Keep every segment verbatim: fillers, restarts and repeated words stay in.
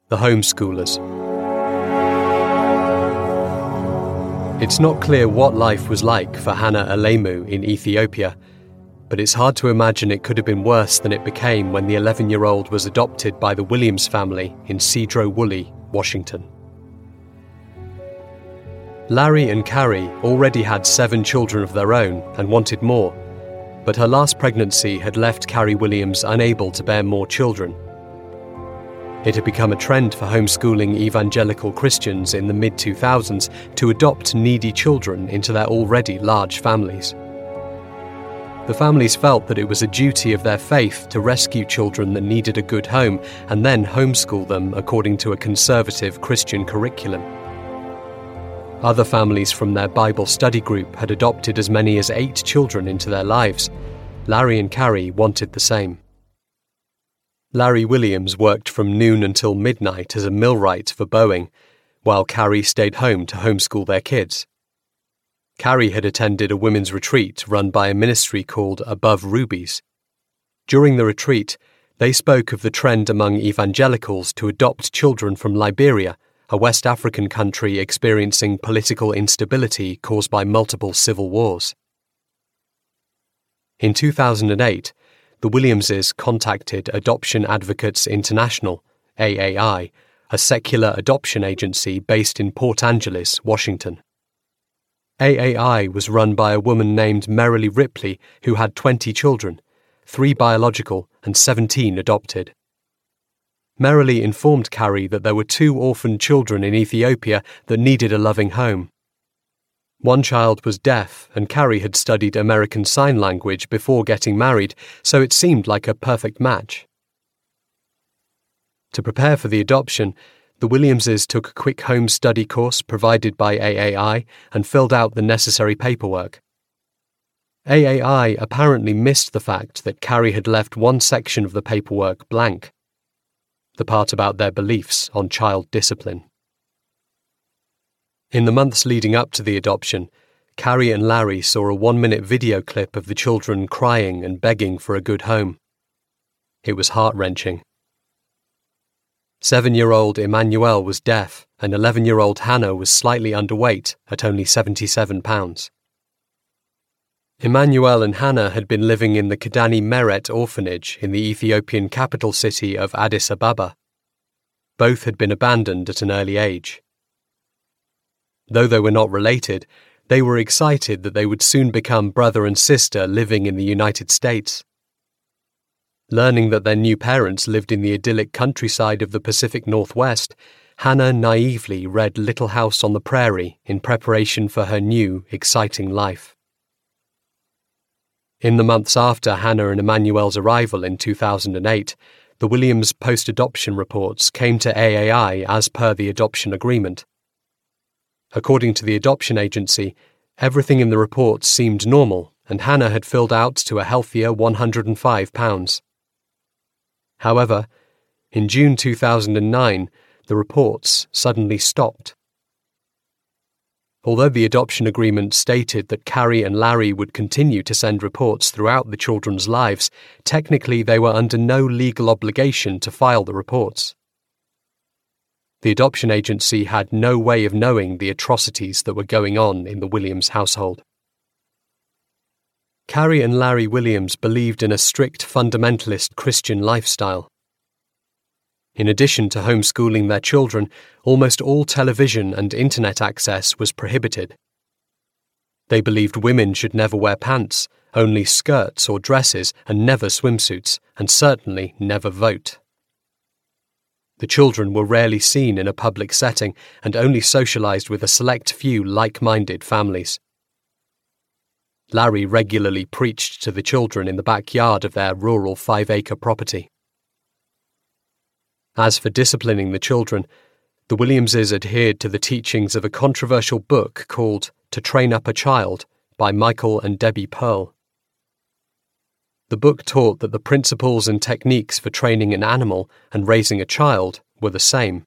The Homeschoolers. It's not clear what life was like for Hannah Alemu in Ethiopia, but it's hard to imagine it could have been worse than it became when the eleven-year-old was adopted by the Williams family in Sedro-Woolley, Washington. Larry and Carrie already had seven children of their own and wanted more, but her last pregnancy had left Carrie Williams unable to bear more children. It had become a trend for homeschooling evangelical Christians in the mid two thousands to adopt needy children into their already large families. The families felt that it was a duty of their faith to rescue children that needed a good home and then homeschool them according to a conservative Christian curriculum. Other families from their Bible study group had adopted as many as eight children into their lives. Larry and Carrie wanted the same. Larry Williams worked from noon until midnight as a millwright for Boeing, while Carrie stayed home to homeschool their kids. Carrie had attended a women's retreat run by a ministry called Above Rubies. During the retreat, they spoke of the trend among evangelicals to adopt children from Liberia, a West African country experiencing political instability caused by multiple civil wars. In two thousand eight, the Williamses contacted Adoption Advocates International, A A I, a secular adoption agency based in Port Angeles, Washington. A A I was run by a woman named Merrilee Ripley who had twenty children, three biological and seventeen adopted. Merrilee informed Carrie that there were two orphaned children in Ethiopia that needed a loving home. One child was deaf, and Carrie had studied American Sign Language before getting married, so it seemed like a perfect match. To prepare for the adoption, the Williamses took a quick home study course provided by A A I and filled out the necessary paperwork. A A I apparently missed the fact that Carrie had left one section of the paperwork blank, the part about their beliefs on child discipline. In the months leading up to the adoption, Carrie and Larry saw a one-minute video clip of the children crying and begging for a good home. It was heart-wrenching. Seven-year-old Emmanuel was deaf, and eleven-year-old Hannah was slightly underweight at only seventy-seven pounds. Emmanuel and Hannah had been living in the Kidani Meret orphanage in the Ethiopian capital city of Addis Ababa. Both had been abandoned at an early age. Though they were not related, they were excited that they would soon become brother and sister living in the United States. Learning that their new parents lived in the idyllic countryside of the Pacific Northwest, Hannah naively read Little House on the Prairie in preparation for her new, exciting life. In the months after Hannah and Emmanuel's arrival in two thousand eight, the Williams post-adoption reports came to A A I as per the adoption agreement. According to the adoption agency, everything in the reports seemed normal, and Hannah had filled out to a healthier one hundred five pounds. However, in June two thousand nine, the reports suddenly stopped. Although the adoption agreement stated that Carrie and Larry would continue to send reports throughout the children's lives, technically they were under no legal obligation to file the reports. The adoption agency had no way of knowing the atrocities that were going on in the Williams household. Carrie and Larry Williams believed in a strict fundamentalist Christian lifestyle. In addition to homeschooling their children, almost all television and internet access was prohibited. They believed women should never wear pants, only skirts or dresses, and never swimsuits, and certainly never vote. The children were rarely seen in a public setting and only socialized with a select few like-minded families. Larry regularly preached to the children in the backyard of their rural five-acre property. As for disciplining the children, the Williamses adhered to the teachings of a controversial book called To Train Up a Child by Michael and Debbie Pearl. The book taught that the principles and techniques for training an animal and raising a child were the same.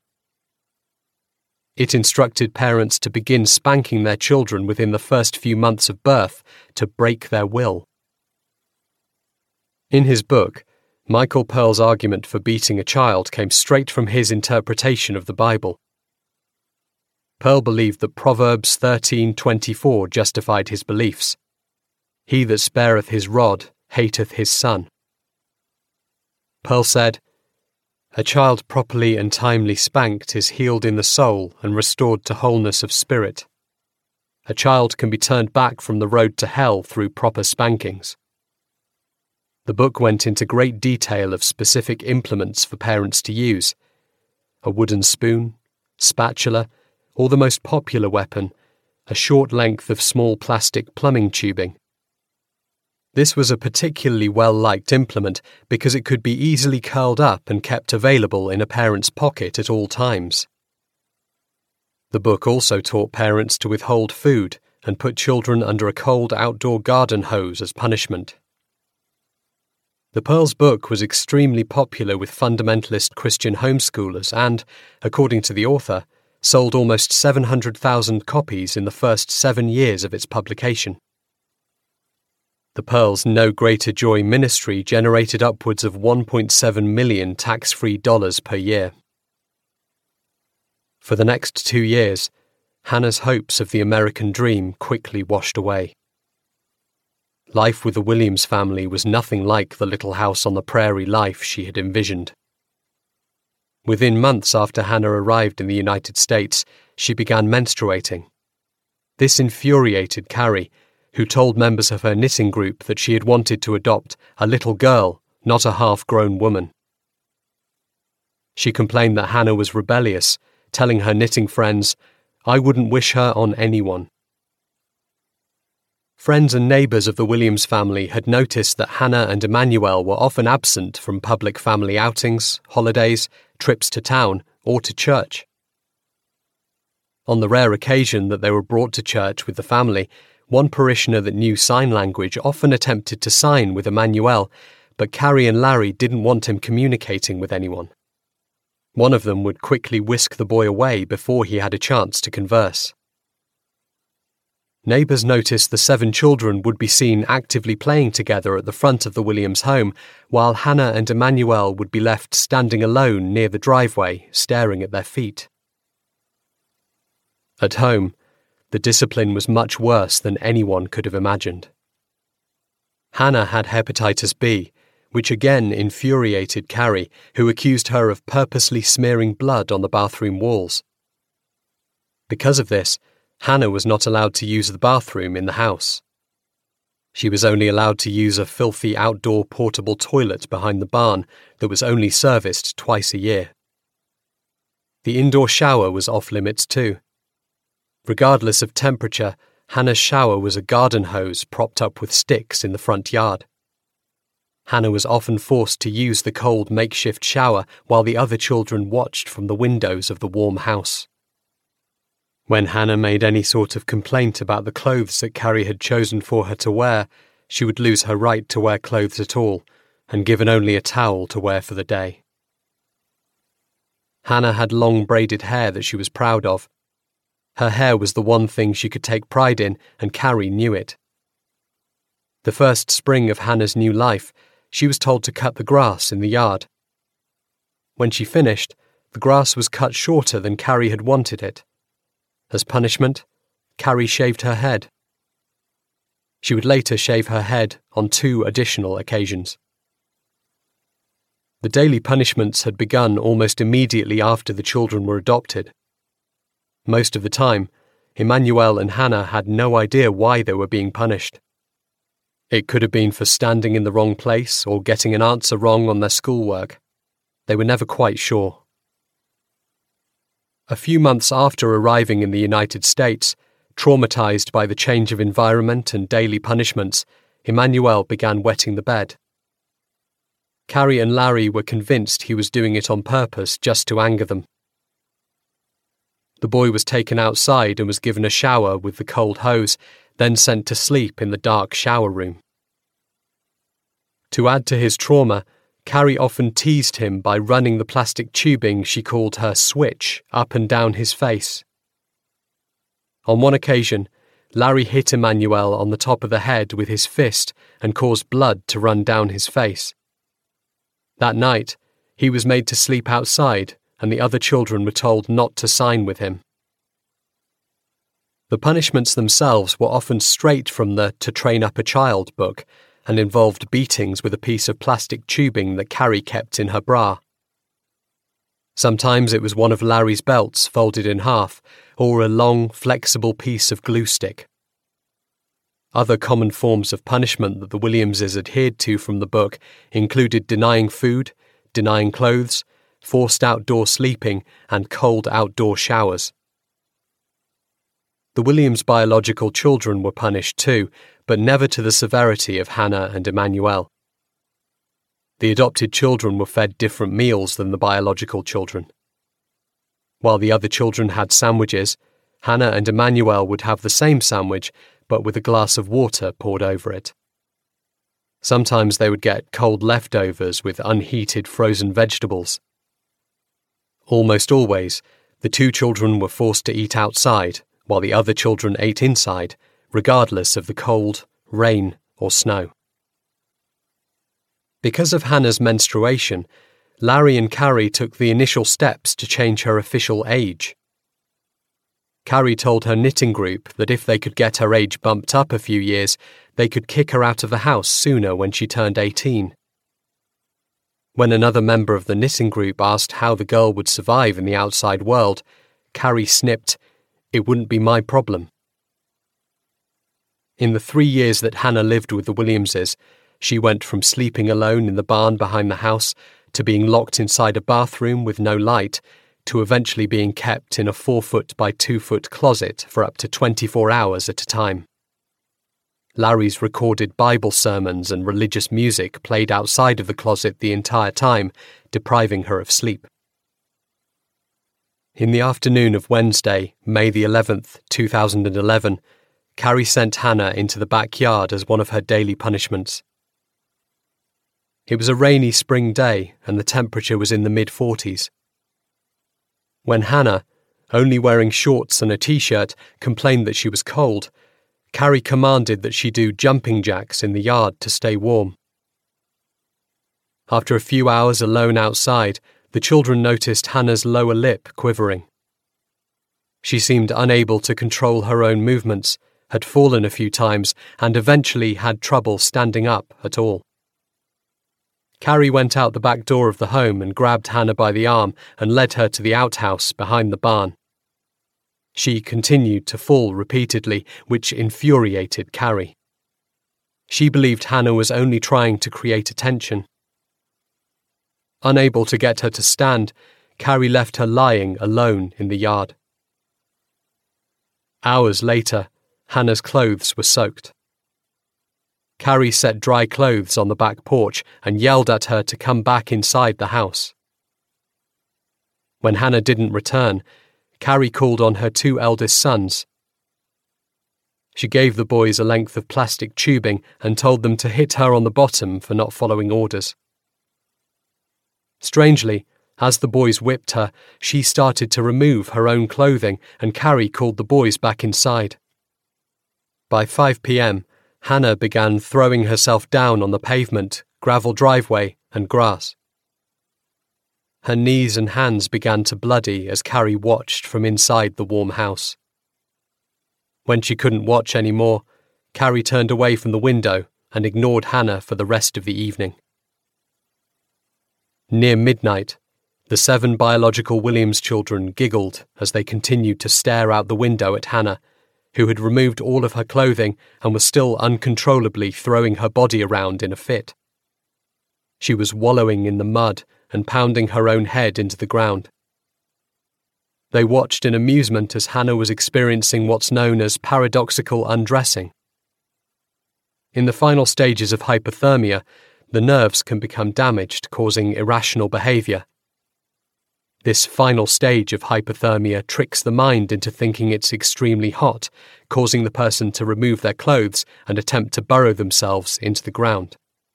It instructed parents to begin spanking their children within the first few months of birth to break their will. In his book, Michael Pearl's argument for beating a child came straight from his interpretation of the Bible. Pearl believed that Proverbs thirteen twenty-four justified his beliefs. He that spareth his rod hateth his son. Pearl said, "A child properly and timely spanked is healed in the soul and restored to wholeness of spirit. A child can be turned back from the road to hell through proper spankings." The book went into great detail of specific implements for parents to use: a wooden spoon, spatula, or the most popular weapon, a short length of small plastic plumbing tubing. This was a particularly well-liked implement because it could be easily curled up and kept available in a parent's pocket at all times. The book also taught parents to withhold food and put children under a cold outdoor garden hose as punishment. The Pearl's book was extremely popular with fundamentalist Christian homeschoolers and, according to the author, sold almost seven hundred thousand copies in the first seven years of its publication. The Pearl's No Greater Joy ministry generated upwards of one point seven million tax-free dollars per year. For the next two years, Hannah's hopes of the American dream quickly washed away. Life with the Williams family was nothing like the little house on the prairie life she had envisioned. Within months after Hannah arrived in the United States, she began menstruating. This infuriated Carrie, who told members of her knitting group that she had wanted to adopt a little girl, not a half-grown woman. She complained that Hannah was rebellious, telling her knitting friends, "I wouldn't wish her on anyone." Friends and neighbours of the Williams family had noticed that Hannah and Emmanuel were often absent from public family outings, holidays, trips to town, or to church. On the rare occasion that they were brought to church with the family, one parishioner that knew sign language often attempted to sign with Emmanuel, but Carrie and Larry didn't want him communicating with anyone. One of them would quickly whisk the boy away before he had a chance to converse. Neighbours noticed the seven children would be seen actively playing together at the front of the Williams home, while Hannah and Emmanuel would be left standing alone near the driveway, staring at their feet. At home, the discipline was much worse than anyone could have imagined. Hannah had hepatitis B, which again infuriated Carrie, who accused her of purposely smearing blood on the bathroom walls. Because of this, Hannah was not allowed to use the bathroom in the house. She was only allowed to use a filthy outdoor portable toilet behind the barn that was only serviced twice a year. The indoor shower was off limits too. Regardless of temperature, Hannah's shower was a garden hose propped up with sticks in the front yard. Hannah was often forced to use the cold makeshift shower while the other children watched from the windows of the warm house. When Hannah made any sort of complaint about the clothes that Carrie had chosen for her to wear, she would lose her right to wear clothes at all, and given only a towel to wear for the day. Hannah had long braided hair that she was proud of. Her hair was the one thing she could take pride in, and Carrie knew it. The first spring of Hannah's new life, she was told to cut the grass in the yard. When she finished, the grass was cut shorter than Carrie had wanted it. As punishment, Carrie shaved her head. She would later shave her head on two additional occasions. The daily punishments had begun almost immediately after the children were adopted. Most of the time, Emmanuel and Hannah had no idea why they were being punished. It could have been for standing in the wrong place or getting an answer wrong on their schoolwork. They were never quite sure. A few months after arriving in the United States, traumatized by the change of environment and daily punishments, Emmanuel began wetting the bed. Carrie and Larry were convinced he was doing it on purpose just to anger them. The boy was taken outside and was given a shower with the cold hose, then sent to sleep in the dark shower room. To add to his trauma, Carrie often teased him by running the plastic tubing she called her switch up and down his face. On one occasion, Larry hit Emmanuel on the top of the head with his fist and caused blood to run down his face. That night, he was made to sleep outside, and the other children were told not to sign with him. The punishments themselves were often straight from the To Train Up a Child book and involved beatings with a piece of plastic tubing that Carrie kept in her bra. Sometimes it was one of Larry's belts folded in half, or a long, flexible piece of glue stick. Other common forms of punishment that the Williamses adhered to from the book included denying food, denying clothes, forced outdoor sleeping, and cold outdoor showers. The Williams' biological children were punished too, but never to the severity of Hannah and Emmanuel. The adopted children were fed different meals than the biological children. While the other children had sandwiches, Hannah and Emmanuel would have the same sandwich, but with a glass of water poured over it. Sometimes they would get cold leftovers with unheated frozen vegetables. Almost always, the two children were forced to eat outside, while the other children ate inside, regardless of the cold, rain, or snow. Because of Hannah's menstruation, Larry and Carrie took the initial steps to change her official age. Carrie told her knitting group that if they could get her age bumped up a few years, they could kick her out of the house sooner when she turned eighteen. When another member of the knitting group asked how the girl would survive in the outside world, Carrie snipped, "It wouldn't be my problem." In the three years that Hannah lived with the Williamses, she went from sleeping alone in the barn behind the house to being locked inside a bathroom with no light, to eventually being kept in a four-foot by two-foot closet for up to twenty-four hours at a time. Larry's recorded Bible sermons and religious music played outside of the closet the entire time, depriving her of sleep. In the afternoon of Wednesday, May the eleventh, two thousand eleven, Carrie sent Hannah into the backyard as one of her daily punishments. It was a rainy spring day and the temperature was in the mid-forties. When Hannah, only wearing shorts and a t-shirt, complained that she was cold, Carrie commanded that she do jumping jacks in the yard to stay warm. After a few hours alone outside, the children noticed Hannah's lower lip quivering. She seemed unable to control her own movements, had fallen a few times, and eventually had trouble standing up at all. Carrie went out the back door of the home and grabbed Hannah by the arm and led her to the outhouse behind the barn. She continued to fall repeatedly, which infuriated Carrie. She believed Hannah was only trying to create attention. Unable to get her to stand, Carrie left her lying alone in the yard. Hours later, Hannah's clothes were soaked. Carrie set dry clothes on the back porch and yelled at her to come back inside the house. When Hannah didn't return, Carrie called on her two eldest sons. She gave the boys a length of plastic tubing and told them to hit her on the bottom for not following orders. Strangely, as the boys whipped her, she started to remove her own clothing and Carrie called the boys back inside. By five p.m., Hannah began throwing herself down on the pavement, gravel driveway, and grass. Her knees and hands began to bloody as Carrie watched from inside the warm house. When she couldn't watch any more, Carrie turned away from the window and ignored Hannah for the rest of the evening. Near midnight, the seven biological Williams children giggled as they continued to stare out the window at Hannah, who had removed all of her clothing and was still uncontrollably throwing her body around in a fit. She was wallowing in the mud and pounding her own head into the ground. They watched in amusement as Hannah was experiencing what's known as paradoxical undressing. In the final stages of hypothermia, the nerves can become damaged, causing irrational behavior. This final stage of hypothermia tricks the mind into thinking it's extremely hot, causing the person to remove their clothes and attempt to burrow themselves into the ground.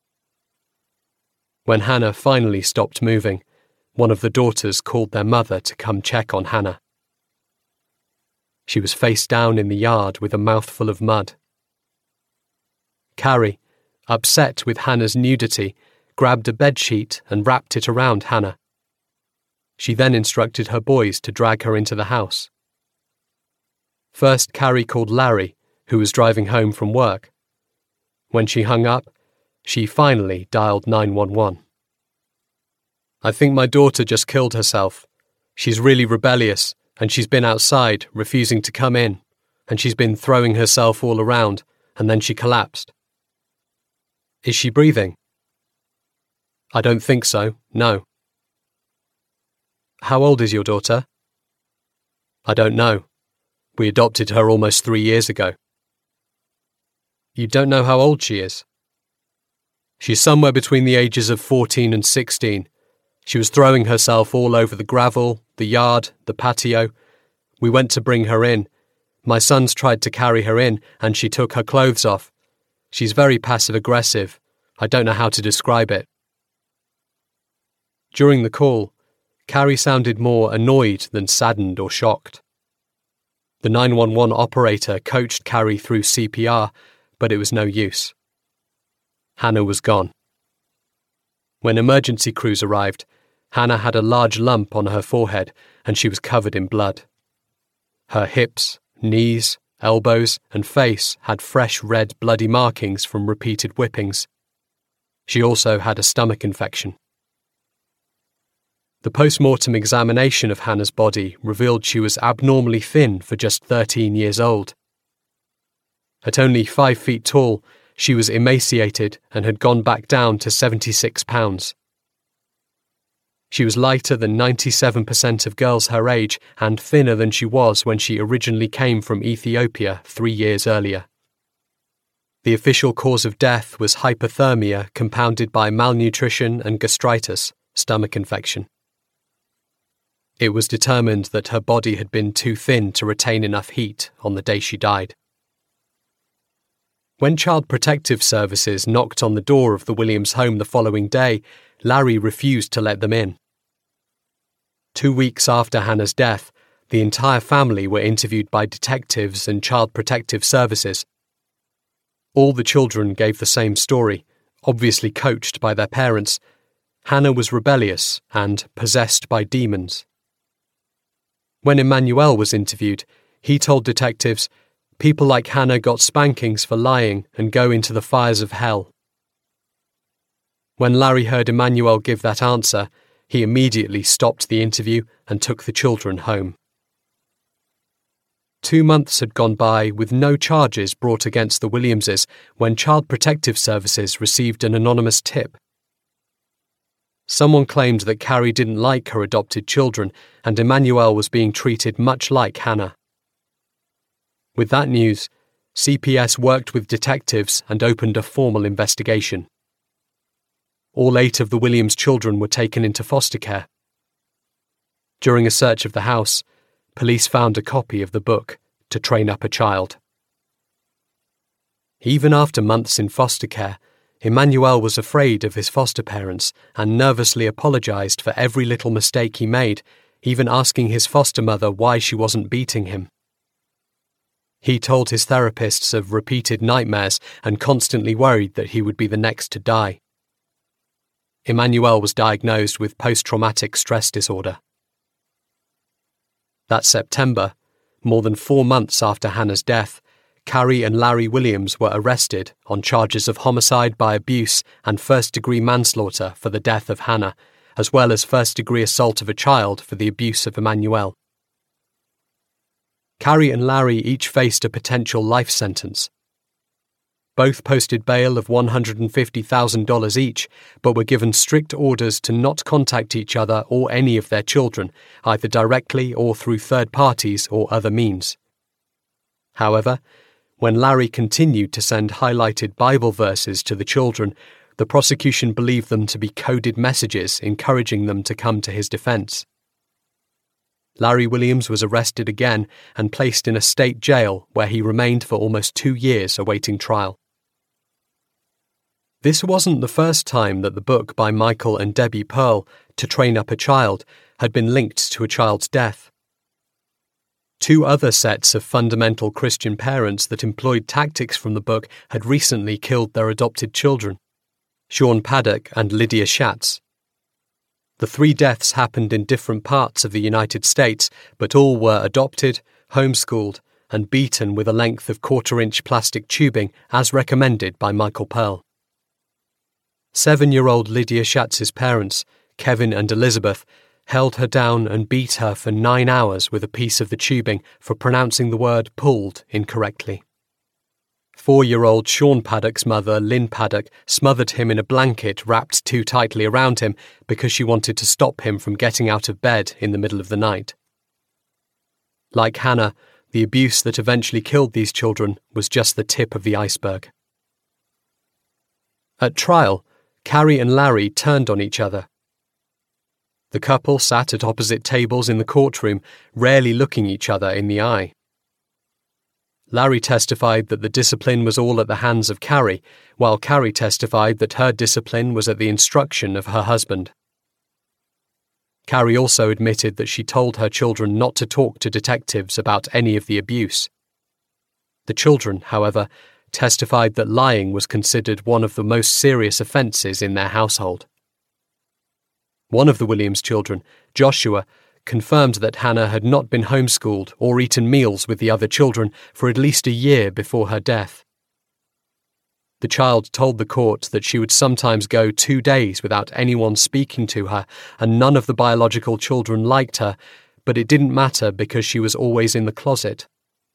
When Hannah finally stopped moving, one of the daughters called their mother to come check on Hannah. She was face down in the yard with a mouthful of mud. Carrie, upset with Hannah's nudity, grabbed a bedsheet and wrapped it around Hannah. She then instructed her boys to drag her into the house. First, Carrie called Larry, who was driving home from work. When she hung up, she finally dialed nine one one. "I think my daughter just killed herself. She's really rebellious, and she's been outside, refusing to come in, and she's been throwing herself all around, and then she collapsed." "Is she breathing?" "I don't think so, no." "How old is your daughter?" "I don't know. We adopted her almost three years ago." "You don't know how old she is?" "She's somewhere between the ages of fourteen and sixteen. She was throwing herself all over the gravel, the yard, the patio. We went to bring her in. My sons tried to carry her in, and she took her clothes off. She's very passive-aggressive. I don't know how to describe it." During the call, Carrie sounded more annoyed than saddened or shocked. The nine one one operator coached Carrie through C P R, but it was no use. Hannah was gone. When emergency crews arrived, Hannah had a large lump on her forehead and she was covered in blood. Her hips, knees, elbows, and face had fresh red bloody markings from repeated whippings. She also had a stomach infection. The post-mortem examination of Hannah's body revealed she was abnormally thin for just thirteen years old. At only five feet tall, she was emaciated and had gone back down to seventy-six pounds. She was lighter than ninety-seven percent of girls her age and thinner than she was when she originally came from Ethiopia three years earlier. The official cause of death was hypothermia compounded by malnutrition and gastritis, stomach infection. It was determined that her body had been too thin to retain enough heat on the day she died. When Child Protective Services knocked on the door of the Williams home the following day, Larry refused to let them in. Two weeks after Hannah's death, the entire family were interviewed by detectives and Child Protective Services. All the children gave the same story, obviously coached by their parents. Hannah was rebellious and possessed by demons. When Emmanuel was interviewed, he told detectives, "People like Hannah got spankings for lying and go into the fires of hell." When Larry heard Emmanuel give that answer, he immediately stopped the interview and took the children home. Two months had gone by with no charges brought against the Williamses when Child Protective Services received an anonymous tip. Someone claimed that Carrie didn't like her adopted children and Emmanuel was being treated much like Hannah. With that news, C P S worked with detectives and opened a formal investigation. All eight of the Williams children were taken into foster care. During a search of the house, police found a copy of the book, To Train Up a Child. Even after months in foster care, Emmanuel was afraid of his foster parents and nervously apologized for every little mistake he made, even asking his foster mother why she wasn't beating him. He told his therapists of repeated nightmares and constantly worried that he would be the next to die. Emmanuel was diagnosed with post-traumatic stress disorder. That September, more than four months after Hannah's death, Carrie and Larry Williams were arrested on charges of homicide by abuse and first-degree manslaughter for the death of Hannah, as well as first-degree assault of a child for the abuse of Emmanuel. Carrie and Larry each faced a potential life sentence. Both posted bail of one hundred fifty thousand dollars each, but were given strict orders to not contact each other or any of their children, either directly or through third parties or other means. However, when Larry continued to send highlighted Bible verses to the children, the prosecution believed them to be coded messages encouraging them to come to his defense. Larry Williams was arrested again and placed in a state jail where he remained for almost two years awaiting trial. This wasn't the first time that the book by Michael and Debbie Pearl, To Train Up a Child, had been linked to a child's death. Two other sets of fundamental Christian parents that employed tactics from the book had recently killed their adopted children. Sean Paddock and Lydia Schatz. The three deaths happened in different parts of the United States, but all were adopted, homeschooled, and beaten with a length of quarter-inch plastic tubing as recommended by Michael Pearl. Seven-year-old Lydia Schatz's parents, Kevin and Elizabeth, held her down and beat her for nine hours with a piece of the tubing for pronouncing the word pulled incorrectly. Four-year-old Sean Paddock's mother, Lynn Paddock, smothered him in a blanket wrapped too tightly around him because she wanted to stop him from getting out of bed in the middle of the night. Like Hannah, the abuse that eventually killed these children was just the tip of the iceberg. At trial, Carrie and Larry turned on each other. The couple sat at opposite tables in the courtroom, rarely looking each other in the eye. Larry testified that the discipline was all at the hands of Carrie, while Carrie testified that her discipline was at the instruction of her husband. Carrie also admitted that she told her children not to talk to detectives about any of the abuse. The children, however, testified that lying was considered one of the most serious offences in their household. One of the Williams children, Joshua, confirmed that Hannah had not been homeschooled or eaten meals with the other children for at least a year before her death. The child told the court that she would sometimes go two days without anyone speaking to her, and none of the biological children liked her, but it didn't matter because she was always in the closet.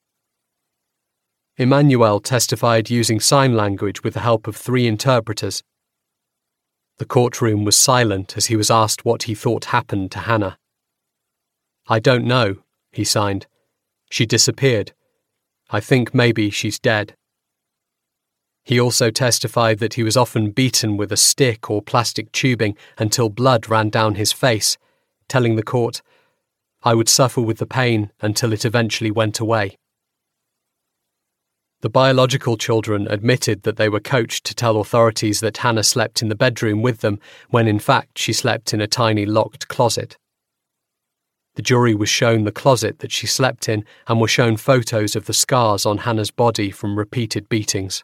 Emmanuel testified using sign language with the help of three interpreters. The courtroom was silent as he was asked what he thought happened to Hannah. "I don't know," he signed. "She disappeared. I think maybe she's dead." He also testified that he was often beaten with a stick or plastic tubing until blood ran down his face, telling the court, "I would suffer with the pain until it eventually went away." The biological children admitted that they were coached to tell authorities that Hannah slept in the bedroom with them when in fact she slept in a tiny locked closet. The jury was shown the closet that she slept in and were shown photos of the scars on Hannah's body from repeated beatings.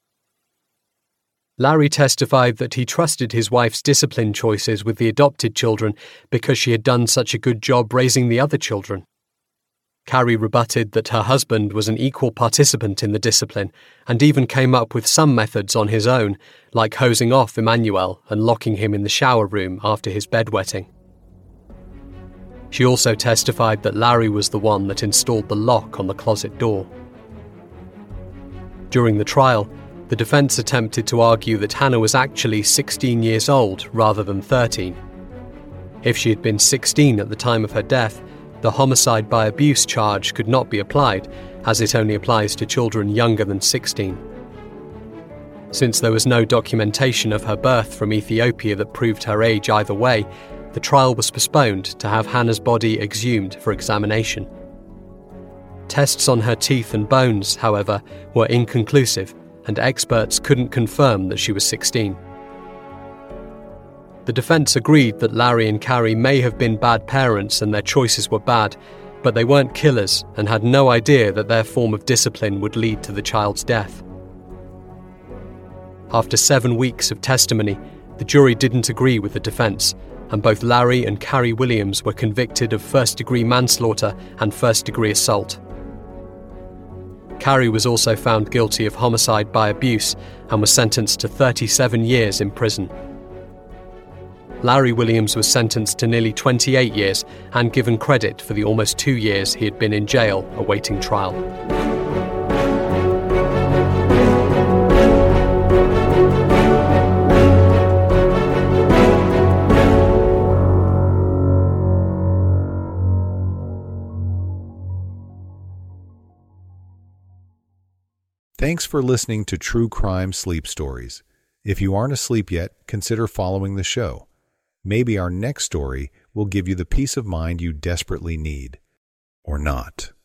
Larry testified that he trusted his wife's discipline choices with the adopted children because she had done such a good job raising the other children. Carrie rebutted that her husband was an equal participant in the discipline and even came up with some methods on his own, like hosing off Emmanuel and locking him in the shower room after his bedwetting. She also testified that Larry was the one that installed the lock on the closet door. During the trial, the defense attempted to argue that Hannah was actually sixteen years old rather than thirteen. If she had been sixteen at the time of her death, the homicide by abuse charge could not be applied, as it only applies to children younger than sixteen. Since there was no documentation of her birth from Ethiopia that proved her age either way, the trial was postponed to have Hannah's body exhumed for examination. Tests on her teeth and bones, however, were inconclusive, and experts couldn't confirm that she was sixteen. The defense agreed that Larry and Carrie may have been bad parents and their choices were bad, but they weren't killers and had no idea that their form of discipline would lead to the child's death. After seven weeks of testimony, the jury didn't agree with the defense, and both Larry and Carrie Williams were convicted of first-degree manslaughter and first-degree assault. Carrie was also found guilty of homicide by abuse and was sentenced to thirty-seven years in prison. Larry Williams was sentenced to nearly twenty-eight years and given credit for the almost two years he had been in jail awaiting trial. Thanks for listening to True Crime Sleep Stories. If you aren't asleep yet, consider following the show. Maybe our next story will give you the peace of mind you desperately need. Or not.